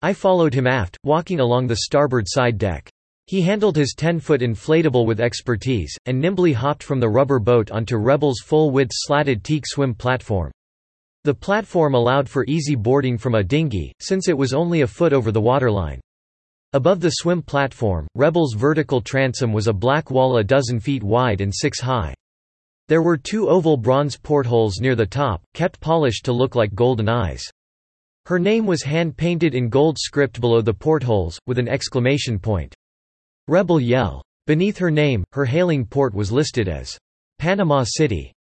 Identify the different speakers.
Speaker 1: I followed him aft, walking along the starboard side deck. He handled his 10-foot inflatable with expertise, and nimbly hopped from the rubber boat onto Rebel's full-width slatted teak swim platform. The platform allowed for easy boarding from a dinghy, since it was only a foot over the waterline. Above the swim platform, Rebel's vertical transom was a black wall a dozen feet wide and 6 high. There were 2 oval bronze portholes near the top, kept polished to look like golden eyes. Her name was hand-painted in gold script below the portholes, with an exclamation point. Rebel Yell. Beneath her name, her hailing port was listed as Panama City.